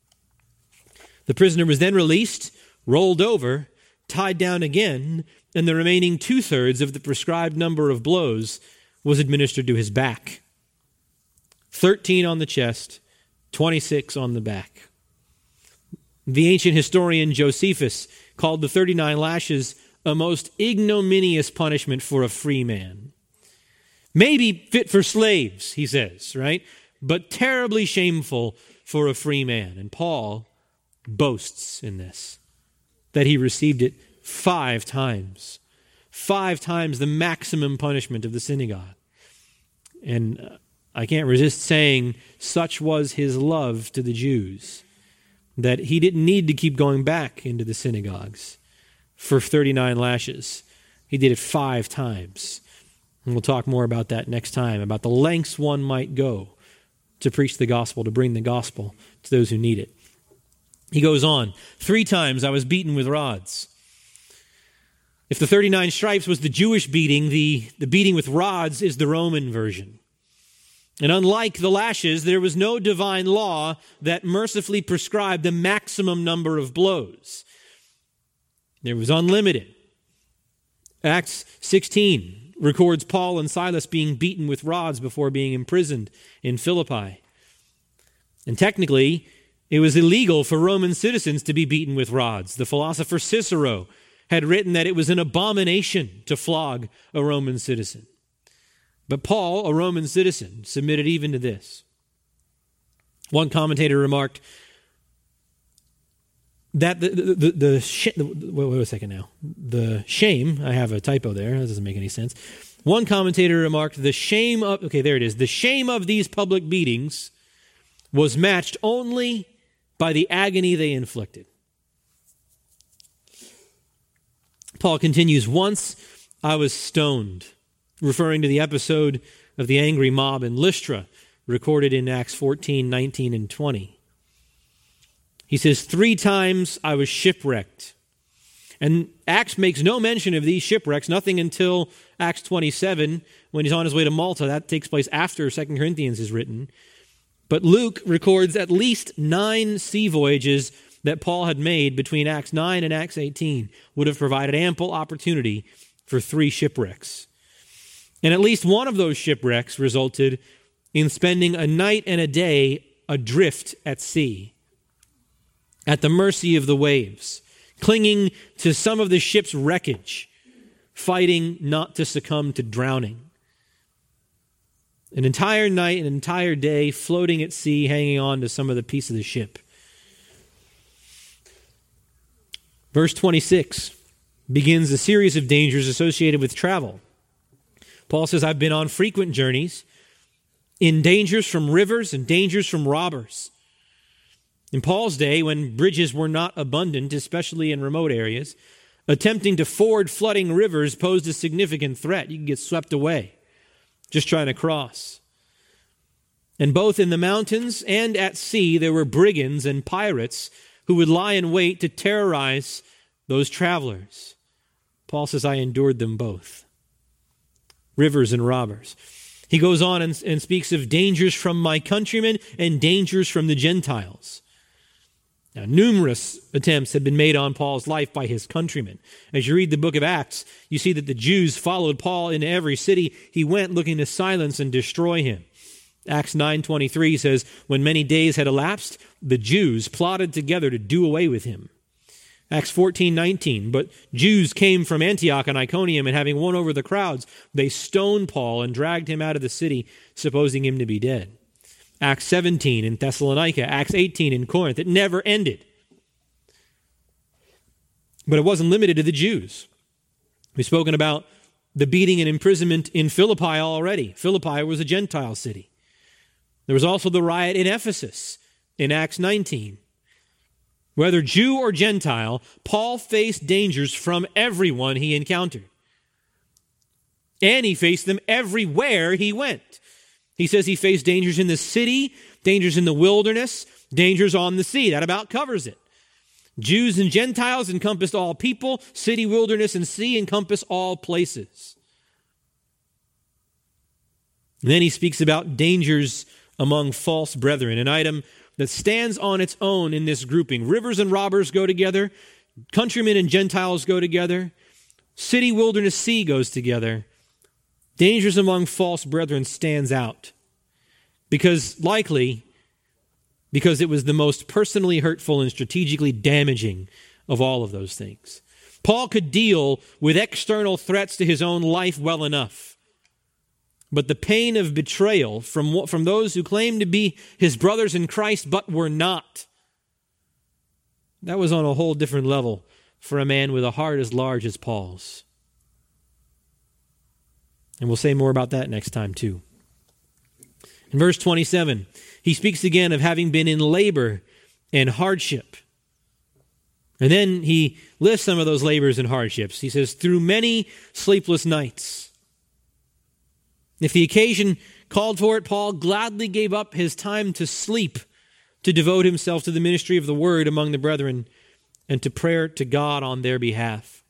The prisoner was then released, rolled over, tied down again, and the remaining two-thirds of the prescribed number of blows was administered to his back. Thirteen on the chest, twenty-six on the back. The ancient historian Josephus called the thirty-nine lashes a most ignominious punishment for a free man. Maybe fit for slaves, he says, right? But terribly shameful for a free man. And Paul boasts in this, that he received it five times. Five times the maximum punishment of the synagogue. And I can't resist saying such was his love to the Jews that he didn't need to keep going back into the synagogues for thirty-nine lashes. He did it five times. And we'll talk more about that next time, about the lengths one might go to preach the gospel, to bring the gospel to those who need it. He goes on, three times I was beaten with rods. If the thirty-nine stripes was the Jewish beating, the, the beating with rods is the Roman version. And unlike the lashes, there was no divine law that mercifully prescribed the maximum number of blows. There was unlimited. Acts sixteen records Paul and Silas being beaten with rods before being imprisoned in Philippi. And technically, it was illegal for Roman citizens to be beaten with rods. The philosopher Cicero had written that it was an abomination to flog a Roman citizen. But Paul, a Roman citizen, submitted even to this. One commentator remarked that the, the, the, the, sh- the wait, wait a second now. The shame, I have a typo there, that doesn't make any sense. One commentator remarked, the shame of, okay, there it is, the shame of these public beatings was matched only by the agony they inflicted. Paul continues, once I was stoned, referring to the episode of the angry mob in Lystra, recorded in Acts fourteen, nineteen, and twenty. He says, three times I was shipwrecked. And Acts makes no mention of these shipwrecks, nothing until Acts twenty-seven, when he's on his way to Malta. That takes place after Second Corinthians is written. But Luke records at least nine sea voyages that Paul had made between Acts nine and Acts eighteen, would have provided ample opportunity for three shipwrecks. And at least one of those shipwrecks resulted in spending a night and a day adrift at sea, at the mercy of the waves, clinging to some of the ship's wreckage, fighting not to succumb to drowning. An entire night, an entire day, floating at sea, hanging on to some of the piece of the ship. Verse twenty-six begins a series of dangers associated with travel. Paul says, I've been on frequent journeys, in dangers from rivers and dangers from robbers. In Paul's day, when bridges were not abundant, especially in remote areas, attempting to ford flooding rivers posed a significant threat. You could get swept away just trying to cross. And both in the mountains and at sea, there were brigands and pirates who would lie in wait to terrorize those travelers. Paul says, I endured them both. Rivers and robbers. He goes on and, and speaks of dangers from my countrymen and dangers from the Gentiles. Now, numerous attempts had been made on Paul's life by his countrymen. As you read the book of Acts, you see that the Jews followed Paul into every city he went, looking to silence and destroy him. Acts nine twenty-three says, when many days had elapsed, the Jews plotted together to do away with him. Acts fourteen nineteen, but Jews came from Antioch and Iconium, and having won over the crowds, they stoned Paul and dragged him out of the city, supposing him to be dead. Acts seventeen in Thessalonica, Acts eighteen in Corinth. It never ended. But it wasn't limited to the Jews. We've spoken about the beating and imprisonment in Philippi already. Philippi was a Gentile city. There was also the riot in Ephesus in Acts nineteen. Whether Jew or Gentile, Paul faced dangers from everyone he encountered. And he faced them everywhere he went. He says he faced dangers in the city, dangers in the wilderness, dangers on the sea. That about covers it. Jews and Gentiles encompassed all people. City, wilderness, and sea encompass all places. And then he speaks about dangers among false brethren, an item that stands on its own in this grouping. Rivers and robbers go together. Countrymen and Gentiles go together. City, wilderness, sea goes together. Dangers among false brethren stands out because likely because it was the most personally hurtful and strategically damaging of all of those things. Paul could deal with external threats to his own life well enough. But the pain of betrayal from, from those who claimed to be his brothers in Christ but were not, that was on a whole different level for a man with a heart as large as Paul's. And we'll say more about that next time too. In verse twenty-seven, he speaks again of having been in labor and hardship. And then he lists some of those labors and hardships. He says, through many sleepless nights. If the occasion called for it, Paul gladly gave up his time to sleep, to devote himself to the ministry of the word among the brethren, and to prayer to God on their behalf.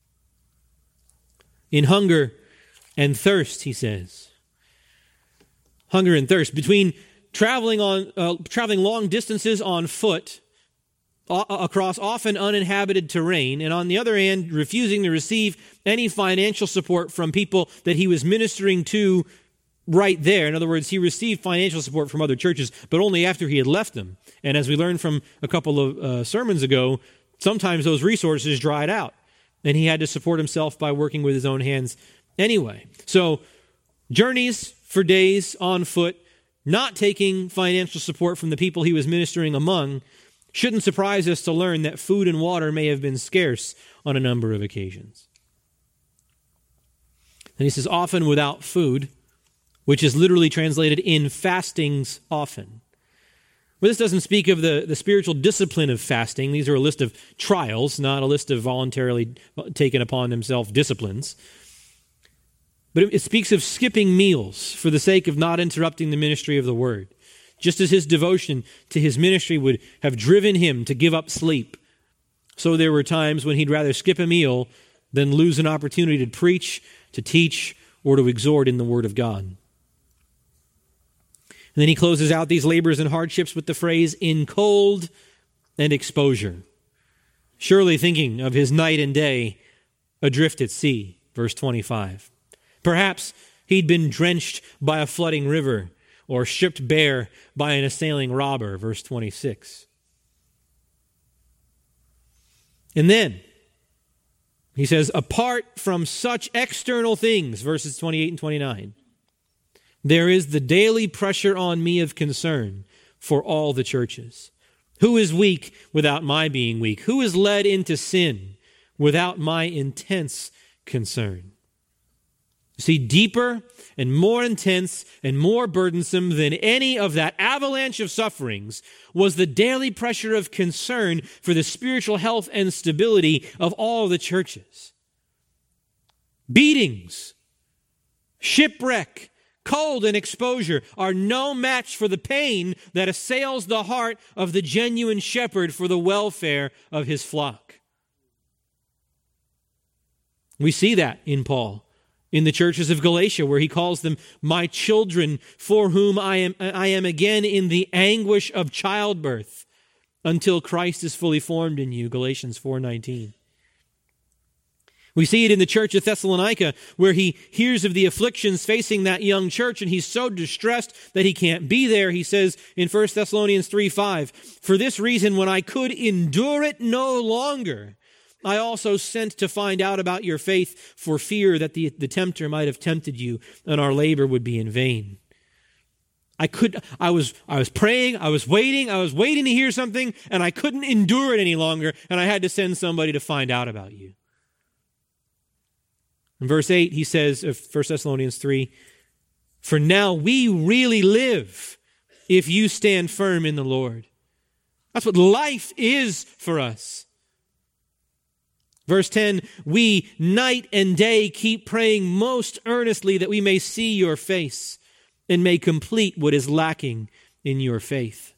In hunger and thirst, he says. Hunger and thirst. Between traveling on uh, traveling long distances on foot uh, across often uninhabited terrain, and on the other hand, refusing to receive any financial support from people that he was ministering to right there. In other words, he received financial support from other churches, but only after he had left them. And as we learned from a couple of uh, sermons ago, sometimes those resources dried out, and he had to support himself by working with his own hands anyway. So, journeys for days on foot, not taking financial support from the people he was ministering among, shouldn't surprise us to learn that food and water may have been scarce on a number of occasions. And he says, often without food, which is literally translated in fastings often. Well, this doesn't speak of the, the spiritual discipline of fasting. These are a list of trials, not a list of voluntarily taken upon himself disciplines. But it, it speaks of skipping meals for the sake of not interrupting the ministry of the word. Just as his devotion to his ministry would have driven him to give up sleep, so there were times when he'd rather skip a meal than lose an opportunity to preach, to teach, or to exhort in the Word of God. And then he closes out these labors and hardships with the phrase, in cold and exposure. Surely thinking of his night and day adrift at sea, verse twenty-five. Perhaps he'd been drenched by a flooding river, or stripped bare by an assailing robber, verse twenty-six. And then, he says, apart from such external things, verses twenty-eight and twenty-nine, there is the daily pressure on me of concern for all the churches. Who is weak without my being weak? Who is led into sin without my intense concern? See, deeper and more intense and more burdensome than any of that avalanche of sufferings was the daily pressure of concern for the spiritual health and stability of all the churches. Beatings, shipwreck, cold, and exposure are no match for the pain that assails the heart of the genuine shepherd for the welfare of his flock. We see that in Paul in the churches of Galatia, where he calls them my children, for whom I am, I am again in the anguish of childbirth until Christ is fully formed in you, Galatians four nineteen. We see it in the church of Thessalonica, where he hears of the afflictions facing that young church, and he's so distressed that he can't be there. He says in First Thessalonians three five, for this reason, when I could endure it no longer, I also sent to find out about your faith for fear that the, the tempter might have tempted you and our labor would be in vain. I could, I was, I was praying, I was waiting, I was waiting to hear something, and I couldn't endure it any longer, and I had to send somebody to find out about you. In verse eight, he says of First Thessalonians three, for now we really live if you stand firm in the Lord. That's what life is for us. Verse ten, we night and day keep praying most earnestly that we may see your face and may complete what is lacking in your faith.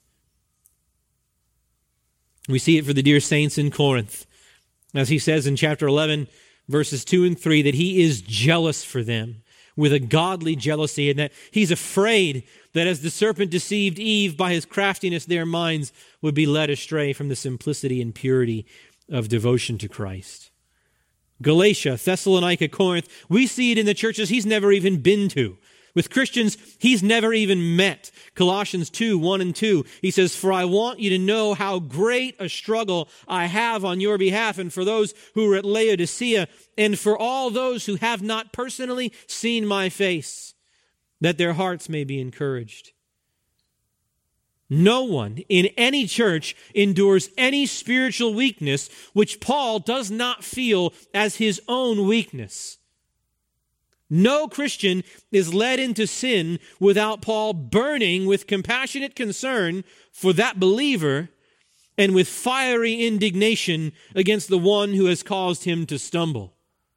We see it for the dear saints in Corinth. As he says in chapter eleven, verses two and three, that he is jealous for them with a godly jealousy, and that he's afraid that as the serpent deceived Eve by his craftiness, their minds would be led astray from the simplicity and purity of devotion to Christ. Galatia, Thessalonica, Corinth, we see it in the churches he's never even been to. With Christians he's never even met. Colossians two, one and two, he says, for I want you to know how great a struggle I have on your behalf and for those who are at Laodicea and for all those who have not personally seen my face, that their hearts may be encouraged. No one in any church endures any spiritual weakness which Paul does not feel as his own weakness. No Christian is led into sin without Paul burning with compassionate concern for that believer and with fiery indignation against the one who has caused him to stumble.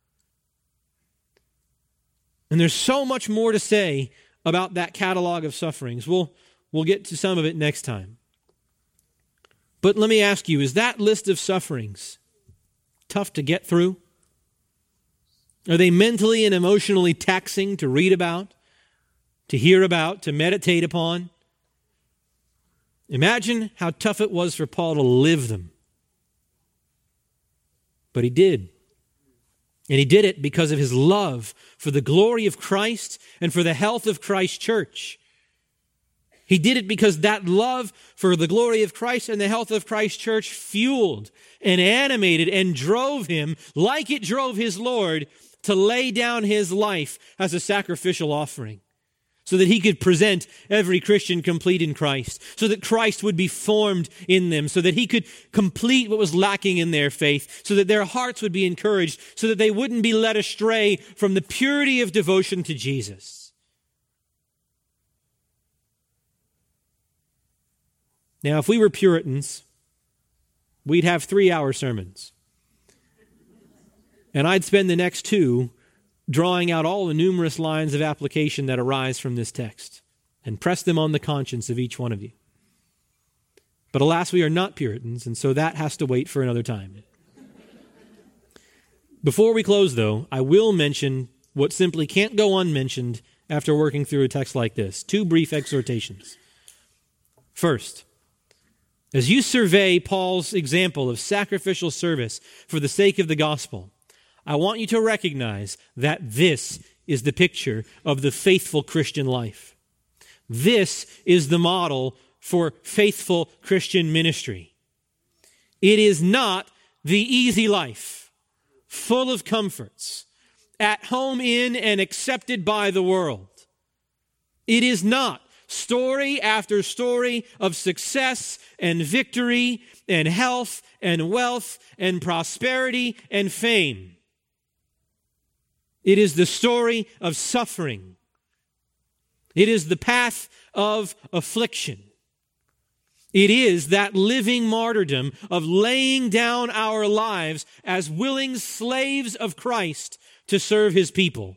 And there's so much more to say about that catalog of sufferings. We'll, we'll get to some of it next time. But let me ask you, is that list of sufferings tough to get through? Are they mentally and emotionally taxing to read about, to hear about, to meditate upon? Imagine how tough it was for Paul to live them. But he did. And he did it because of his love for the glory of Christ and for the health of Christ's church. He did it because that love for the glory of Christ and the health of Christ's church fueled and animated and drove him, like it drove his Lord, to lay down his life as a sacrificial offering so that he could present every Christian complete in Christ, so that Christ would be formed in them, so that he could complete what was lacking in their faith, so that their hearts would be encouraged, so that they wouldn't be led astray from the purity of devotion to Jesus. Now, if we were Puritans, we'd have three-hour sermons. And I'd spend the next two drawing out all the numerous lines of application that arise from this text and press them on the conscience of each one of you. But alas, we are not Puritans, and so that has to wait for another time. Before we close, though, I will mention what simply can't go unmentioned after working through a text like this. Two brief exhortations. First, as you survey Paul's example of sacrificial service for the sake of the gospel, I want you to recognize that this is the picture of the faithful Christian life. This is the model for faithful Christian ministry. It is not the easy life, full of comforts, at home in and accepted by the world. It is not story after story of success and victory and health and wealth and prosperity and fame. It is the story of suffering. It is the path of affliction. It is that living martyrdom of laying down our lives as willing slaves of Christ to serve his people.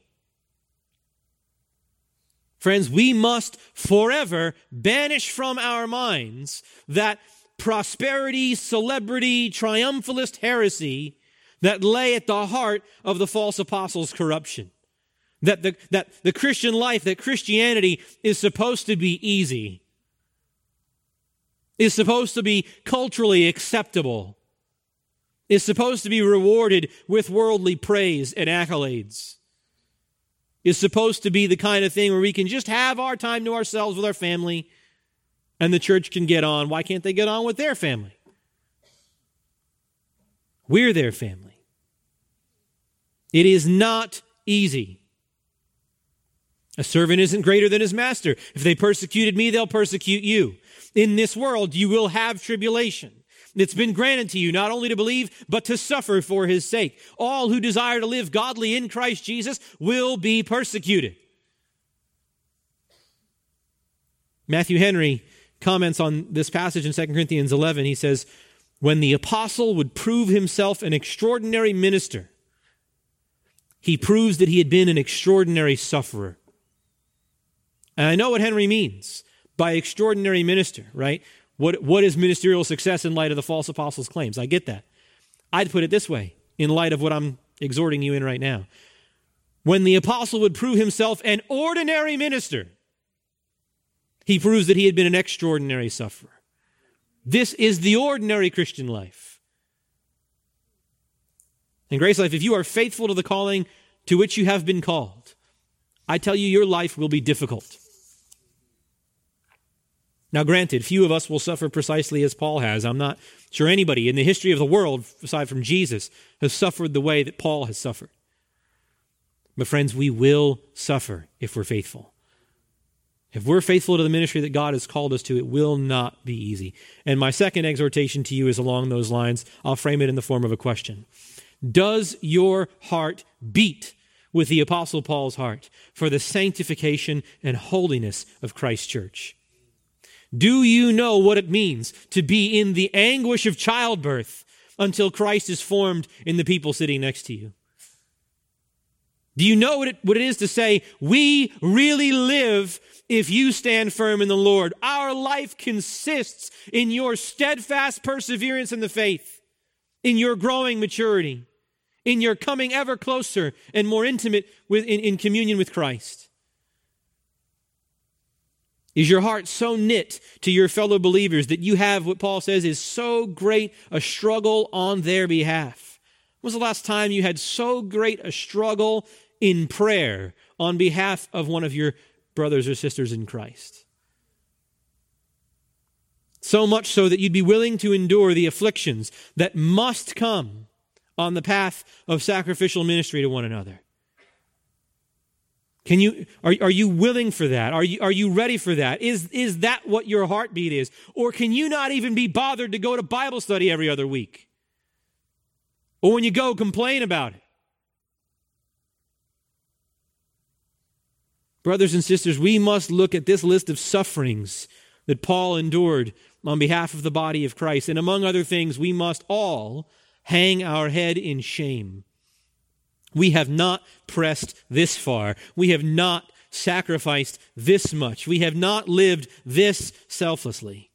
Friends, we must forever banish from our minds that prosperity, celebrity, triumphalist heresy that lay at the heart of the false apostles' corruption. That the, that the Christian life, that Christianity is supposed to be easy, is supposed to be culturally acceptable, is supposed to be rewarded with worldly praise and accolades, is supposed to be the kind of thing where we can just have our time to ourselves with our family and the church can get on. Why can't they get on with their family? We're their family. It is not easy. A servant isn't greater than his master. If they persecuted me, they'll persecute you. In this world, you will have tribulation. It's been granted to you not only to believe, but to suffer for his sake. All who desire to live godly in Christ Jesus will be persecuted. Matthew Henry comments on this passage in Second Corinthians eleven. He says, when the apostle would prove himself an extraordinary minister, he proves that he had been an extraordinary sufferer. And I know what Henry means by extraordinary minister, right? What, what is ministerial success in light of the false apostles' claims? I get that. I'd put it this way, in light of what I'm exhorting you in right now. When the apostle would prove himself an ordinary minister, he proves that he had been an extraordinary sufferer. This is the ordinary Christian life. In Grace Life, if you are faithful to the calling to which you have been called, I tell you, your life will be difficult. Now, granted, few of us will suffer precisely as Paul has. I'm not sure anybody in the history of the world, aside from Jesus, has suffered the way that Paul has suffered. But friends, we will suffer if we're faithful. If we're faithful to the ministry that God has called us to, it will not be easy. And my second exhortation to you is along those lines. I'll frame it in the form of a question. Does your heart beat with the Apostle Paul's heart for the sanctification and holiness of Christ's church? Do you know what it means to be in the anguish of childbirth until Christ is formed in the people sitting next to you? Do you know what it, what it is to say, we really live if you stand firm in the Lord? Our life consists in your steadfast perseverance in the faith, in your growing maturity, in your coming ever closer and more intimate with, in, in communion with Christ. Is your heart so knit to your fellow believers that you have what Paul says is so great a struggle on their behalf? When was the last time you had so great a struggle in prayer on behalf of one of your brothers or sisters in Christ? So much so that you'd be willing to endure the afflictions that must come on the path of sacrificial ministry to one another. Can you, are, are you willing for that? Are you, are you ready for that? Is, is that what your heartbeat is? Or can you not even be bothered to go to Bible study every other week? Or when you go, complain about it? Brothers and sisters, we must look at this list of sufferings that Paul endured on behalf of the body of Christ. And among other things, we must all hang our head in shame. We have not pressed this far. We have not sacrificed this much. We have not lived this selflessly.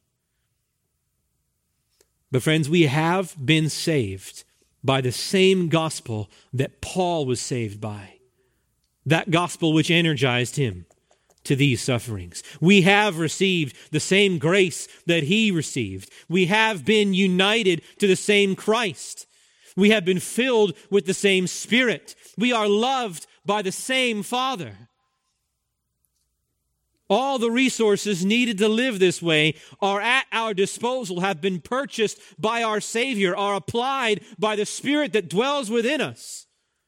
But friends, we have been saved by the same gospel that Paul was saved by. That gospel which energized him to these sufferings. We have received the same grace that he received. We have been united to the same Christ. We have been filled with the same Spirit. We are loved by the same Father. All the resources needed to live this way are at our disposal, have been purchased by our Savior, are applied by the Spirit that dwells within us.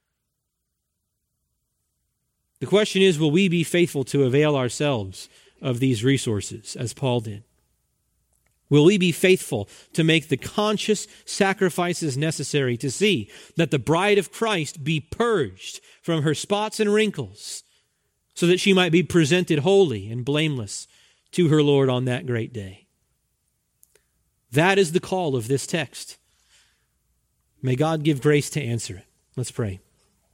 The question is, will we be faithful to avail ourselves of these resources as Paul did? Will we be faithful to make the conscious sacrifices necessary to see that the bride of Christ be purged from her spots and wrinkles so that she might be presented holy and blameless to her Lord on that great day? That is the call of this text. May God give grace to answer it. Let's pray.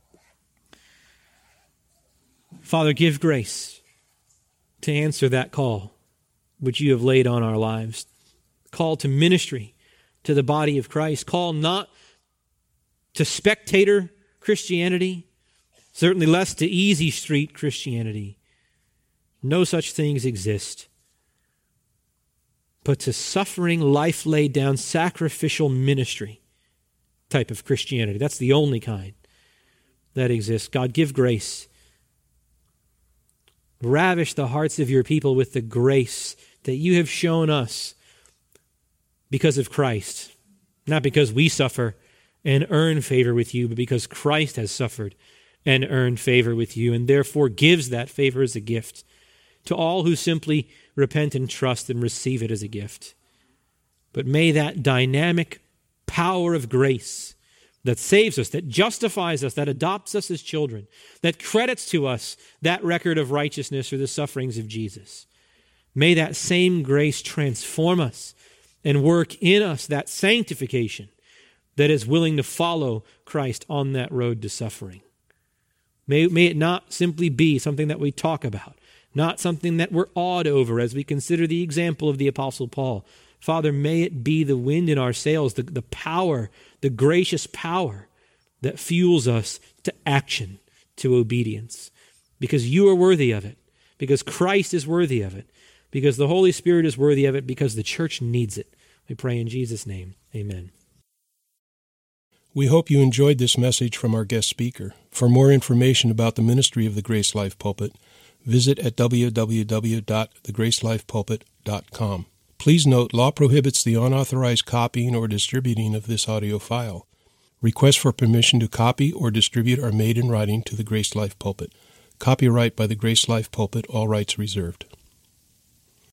Father, give grace to answer that call which you have laid on our lives. Call to ministry to the body of Christ. Call not to spectator Christianity, certainly less to easy street Christianity. No such things exist. But to suffering, life laid down, sacrificial ministry type of Christianity. That's the only kind that exists. God, give grace. Ravish the hearts of your people with the grace that you have shown us because of Christ. Not because we suffer and earn favor with you, but because Christ has suffered and earned favor with you, and therefore gives that favor as a gift to all who simply repent and trust and receive it as a gift. But may that dynamic power of grace that saves us, that justifies us, that adopts us as children, that credits to us that record of righteousness or the sufferings of Jesus, may that same grace transform us and work in us that sanctification that is willing to follow Christ on that road to suffering. May, may it not simply be something that we talk about, not something that we're awed over as we consider the example of the Apostle Paul. Father, may it be the wind in our sails, the, the power, the gracious power that fuels us to action, to obedience, because you are worthy of it, because Christ is worthy of it, because the Holy Spirit is worthy of it, because the church needs it. We pray in Jesus' name. Amen. We hope you enjoyed this message from our guest speaker. For more information about the ministry of the Grace Life Pulpit, visit at w w w dot the grace life pulpit dot com. Please note, law prohibits the unauthorized copying or distributing of this audio file. Requests for permission to copy or distribute are made in writing to the Grace Life Pulpit. Copyright by the Grace Life Pulpit, all rights reserved.